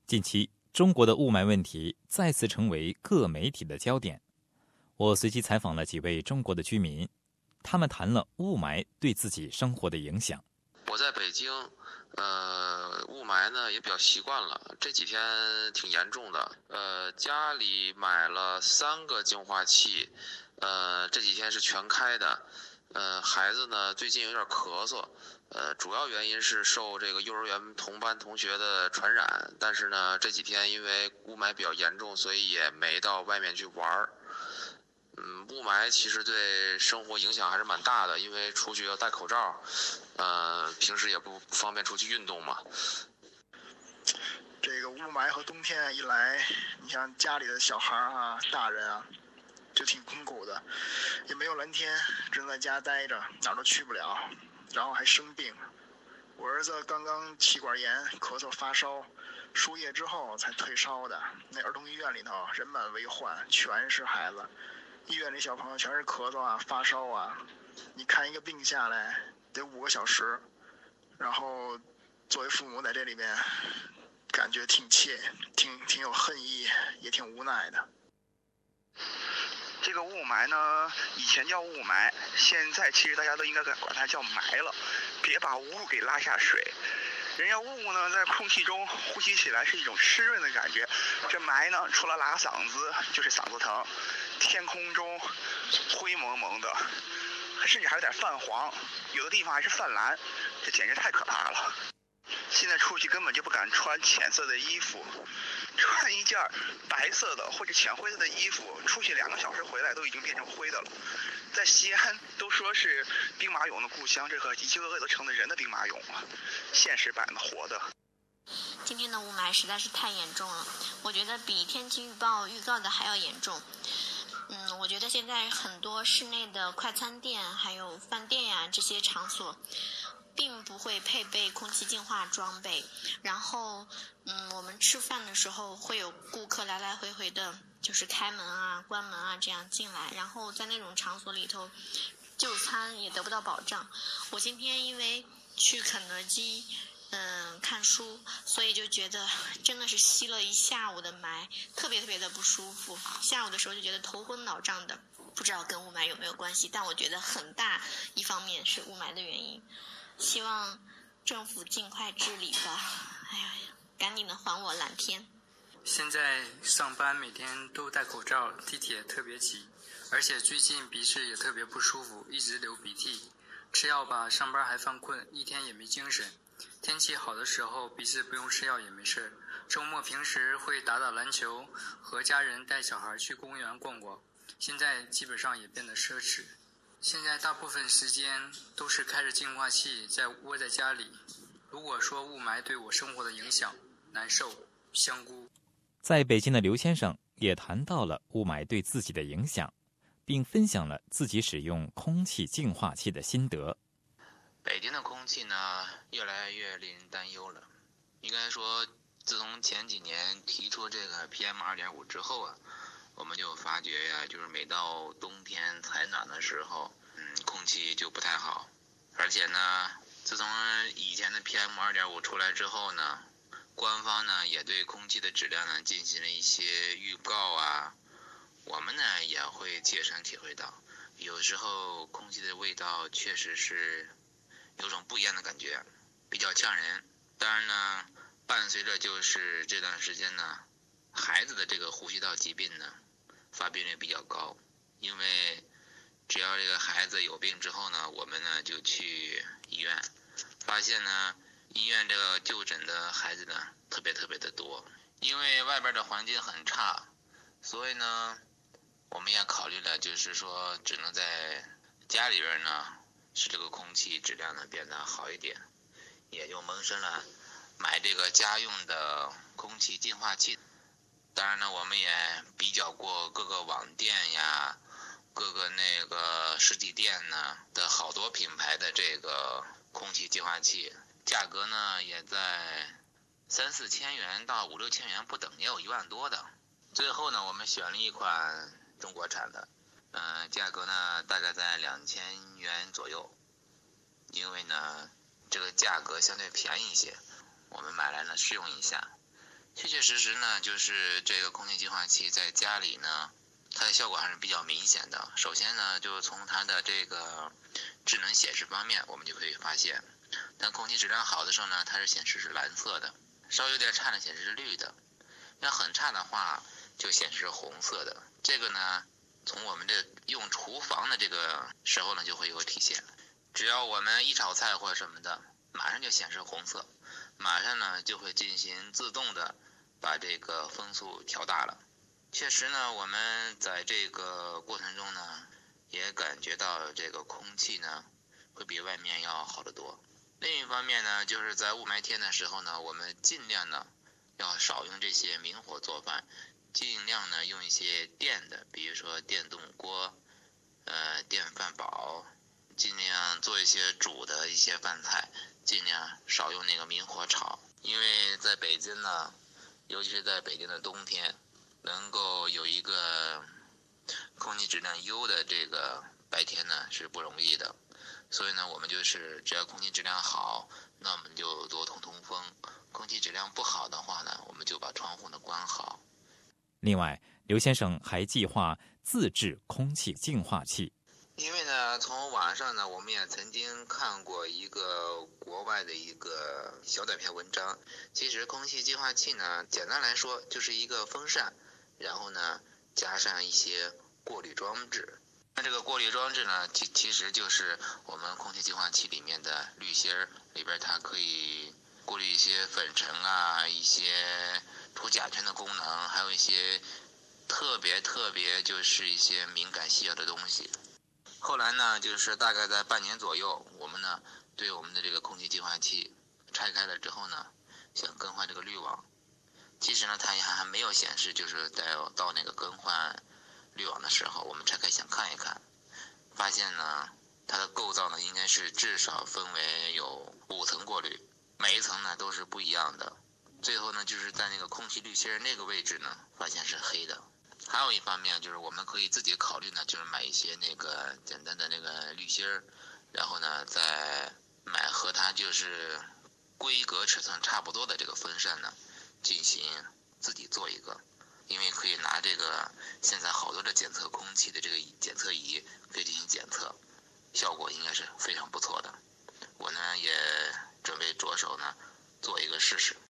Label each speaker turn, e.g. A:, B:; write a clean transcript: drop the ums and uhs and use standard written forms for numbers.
A: 近期，中国的雾霾问题再次成为各媒体的焦点。我随机采访了几位中国的居民，他们谈了雾霾对自己生活的影响。
B: 我在北京，雾霾呢也比较习惯了，这几天挺严重的。家里买了3个净化器，这几天是全开的。孩子呢最近有点咳嗽，主要原因是受这个幼儿园同班同学的传染，但是呢这几天因为雾霾比较严重，所以也没到外面去玩。雾霾其实对生活影响还是蛮大的，因为出去要戴口罩，平时也不方便出去运动嘛。
C: 这个雾霾和冬天一来，你像家里的小孩啊、大人啊，就挺困苦的，也没有蓝天，只能在家待着，哪儿都去不了，然后还生病。我儿子刚刚气管炎、咳嗽、发烧，输液之后才退烧的。那儿童医院里头人满为患，全是孩子。医院里小朋友全是咳嗽啊、发烧啊，你看一个病下来得5个小时，然后作为父母在这里面，感觉挺气，挺有恨意，也挺无奈的。
D: 这个雾霾呢，以前叫雾霾，现在其实大家都应该管它叫霾了，别把雾给拉下水。人家雾呢，在空气中呼吸起来是一种湿润的感觉，这霾呢，除了拉嗓子就是嗓子疼，天空中灰蒙蒙的，甚至还有点泛黄，有的地方还是泛蓝，这简直太可怕了。现在出去根本就不敢穿浅色的衣服，穿一件白色的或者浅灰色的衣服，出去2个小时回来都已经变成灰的了。在西安都说是兵马俑的故乡，这可一个个都成了人的兵马俑了，现实版的活的。
E: 今天的雾霾实在是太严重了，我觉得比天气预报预告的还要严重。我觉得现在很多室内的快餐店还有饭店呀这些场所并不会配备空气净化装备，然后我们吃饭的时候会有顾客来来回回的就是开门啊关门啊这样进来，然后在那种场所里头就餐也得不到保障。我今天因为去肯德基看书，所以就觉得真的是吸了一下午的霾，特别的不舒服。下午的时候就觉得头昏脑胀的，不知道跟雾霾有没有关系，但我觉得很大一方面是雾霾的原因。希望政府尽快治理吧，哎呀，赶紧的还我蓝天。
F: 现在上班每天都戴口罩，地铁特别挤，而且最近鼻子也特别不舒服，一直流鼻涕，吃药吧上班还犯困，一天也没精神。天气好的时候鼻子不用吃药也没事，周末平时会打篮球，和家人带小孩去公园逛逛，现在基本上也变得奢侈。现在大部分时间都是开着净化器窝在家里。如果说雾霾对我生活的影响，难受，香菇。
A: 在北京的刘先生也谈到了雾霾对自己的影响，并分享了自己使用空气净化器的心得。
B: 北京的空气呢，越来越令人担忧了。应该说，自从前几年提出这个 PM2.5 之后啊，我们就发觉呀，就是每到冬天采暖的时候，空气就不太好。而且呢，自从以前的 PM2.5 出来之后呢，官方呢也对空气的质量呢进行了一些预告啊，我们呢也会切身体会到，有时候空气的味道确实是有种不一样的感觉，比较呛人。当然呢，伴随着就是这段时间呢，孩子的这个呼吸道疾病呢发病率比较高，因为只要这个孩子有病之后呢，我们呢就去医院，发现呢医院这个就诊的孩子呢特别的多。因为外边的环境很差，所以呢我们也考虑了，就是说只能在家里边呢使这个空气质量呢变得好一点，也就萌生了买这个家用的空气净化器。当然呢，我们也比较过各个网店呀，各个那个实体店呢的好多品牌的这个空气净化器，价格呢也在3-4千元到5-6千元不等，也有1万多的。最后呢，我们选了一款中国产的，价格呢大概在2000元左右。因为呢这个价格相对便宜一些，我们买来呢试用一下。 确确实实呢，就是这个空气净化器在家里呢，它的效果还是比较明显的。首先呢，就是从它的这个智能显示方面，我们就可以发现，当空气质量好的时候呢，它是显示是蓝色的，稍微有点差的显示是绿的，要很差的话就显示是红色的。这个呢，从我们这用厨房的这个时候呢，就会有体现。只要我们一炒菜或者什么的，马上就显示红色，马上呢就会进行自动的把这个风速调大了。确实呢，我们在这个过程中呢，也感觉到这个空气呢会比外面要好得多。另一方面呢，就是在雾霾天的时候呢，我们尽量呢要少用这些明火做饭，尽量呢用一些电的，比如说电动锅、电饭煲，尽量做一些煮的一些饭菜，尽量少用那个明火炒。因为在北京呢，尤其是在北京的冬天，能够有一个空气质量优的这个白天呢是不容易的。所以呢，我们就是只要空气质量好，那我们就多通通风；空气质量不好的话呢，我们就把窗户呢关好。
A: 另外，刘先生还计划自制空气净化器。
B: 因为呢，从网上呢，我们也曾经看过一个国外的一个小短篇文章。其实空气净化器呢，简单来说就是一个风扇，然后呢加上一些过滤装置。那这个过滤装置呢，其实就是我们空气净化器里面的滤芯儿，里边它可以过滤一些粉尘啊，一些除甲醛的功能，还有一些特别就是一些敏感细小的东西。后来呢，就是大概在半年左右，我们呢对我们的这个空气净化器拆开了之后呢，想更换这个滤网。其实呢，它还没有显示，就是到那个更换滤网的时候，我们拆开想看一看，发现呢，它的构造呢应该是至少分为有5层过滤，每一层呢都是不一样的。最后呢，就是在那个空气滤芯那个位置呢，发现是黑的。还有一方面就是我们可以自己考虑呢，就是买一些那个简单的那个滤芯儿，然后呢再买和它就是规格尺寸差不多的这个风扇呢，进行自己做一个。因为可以拿这个现在好多的检测空气的这个检测仪可以进行检测，效果应该是非常不错的。我呢也准备着手呢做一个试试。